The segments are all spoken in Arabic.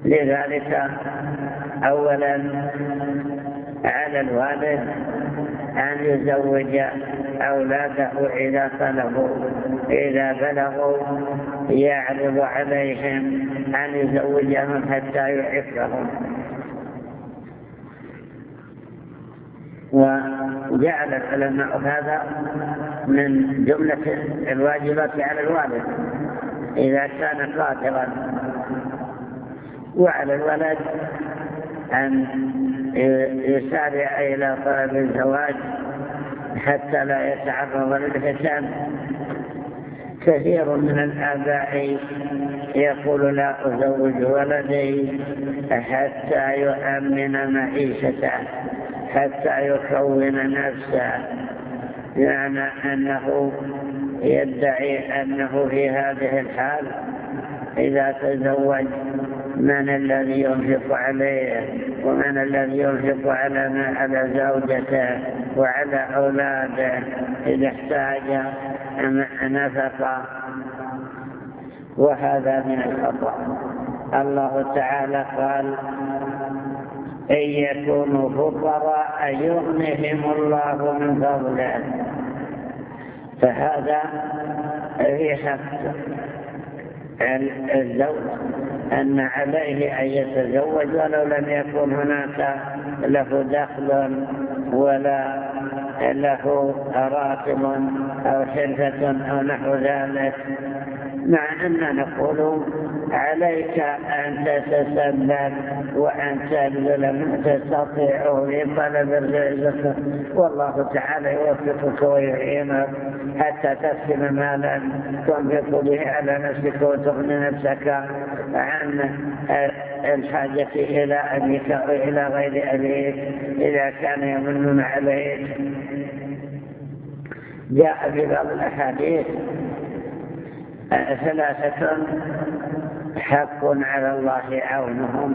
لذلك أولا على الوالد أن يزوج أولاده إذا بلغوا يعرض عليهم أن يزوجهم حتى يعفهم. وجعل العلماء هذا من جملة الواجبات على الوالد إذا كان قادرا، وعلى الولد أن يسارع إلى طلب الزواج حتى لا يتعرض للفتن. كثير من الآباء يقول لا أزوج ولدي حتى يؤمن معيشته، حتى يكون نفسه، يعني أنه يدعي أنه في هذه الحال إذا تزوج من الذي ينفق عليه ومن الذي ينفق على زوجته وعلى أولاده إذا احتاج نفقة، وهذا من الخطأ. الله تعالى قال إن يكونوا فقراء يغنهم الله من فضله، فهذا في حق الزوج أن عليه أن يتزوج ولو لم يكن هناك له دخل ولا له راتب أو حرفة أو نحو ذلك، مع أننا نقول عليك أن تتسبب وأن تبذل ما تستطيع في طلب الرزق، والله تعالى يوفقك ويعينك حتى تكسب مالا تنفق به على نفسك وتغني نفسك عن الحاجة إلى أبيك أو إلى غير أبيك إذا كان يمنون عليك. جاء في بعض الأحاديث 3 حق على الله عونهم،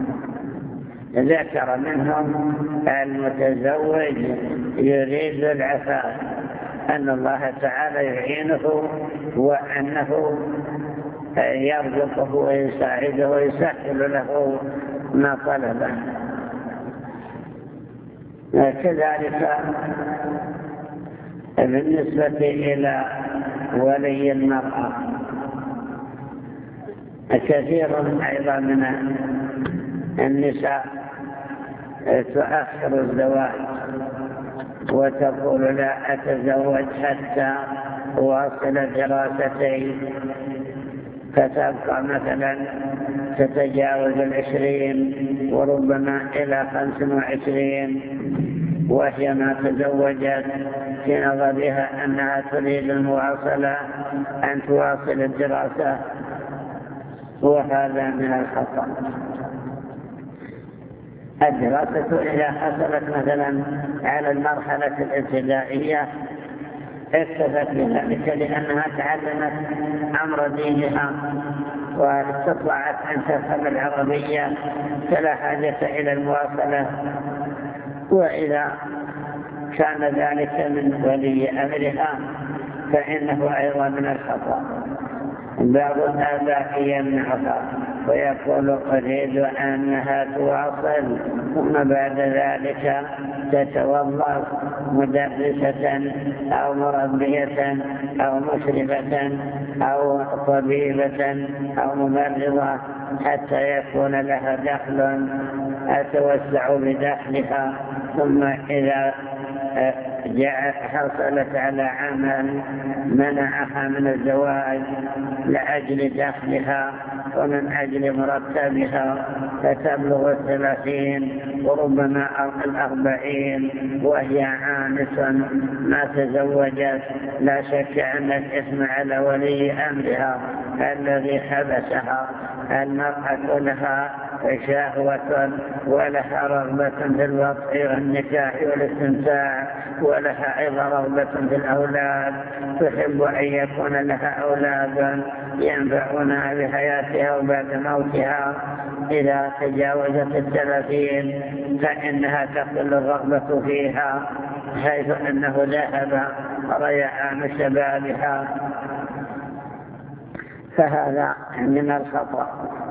ذكر منهم المتزوج يريد العفاف، أن الله تعالى يعينه وأنه يرزقه ويساعده ويسهل له ما طلبه. كذلك بالنسبة إلى ولي المرأة، كثير أيضا من النساء تؤخر الزواج وتقول لا أتزوج حتى أواصل دراستي، فتبقى مثلا تتجاوز 20 وربما إلى 25 وهي ما تزوجت في نظرها أنها تريد المواصلة أن تواصل الدراسة، وهذا من الخطأ. الدراسة إذا حصلت مثلا على المرحلة الابتدائية اكتفت بذلك لأنها تعلمت أمر دينها واستطاعت أن تفهم العربية فلا حاجة إلى المواصلة. وإذا كان ذلك من ولي أمرها فإنه أيضا من الخطأ. بعض الآباء يمنعها ويقول أريد أنها تواصل، ثم بعد ذلك تتوظف مدرسة أو مربية أو مشرفة أو طبيبة أو ممرضة حتى يكون لها دخل أتوسع بدخلها، ثم إذا حصلت على عمل منعها من الزواج لأجل دخلها ومن أجل مرتبها فتبلغ 30 وربما 40 وهي عانسة ما تزوجت، لا شك أن الإثم على ولي أمرها الذي حبسها. المرأة لها شهوة ولها رغبة في الوطء والنكاح والاستمتاع، ولها أيضا رغبة في الأولاد، تحب أن يكون لها أولادا ينفعونها بحياتها وبعد موتها. إذا تجاوزت 30 فإنها تقل الرغبة فيها، حيث أنه ذهب ريعان شبابها، فهذا من الخطأ.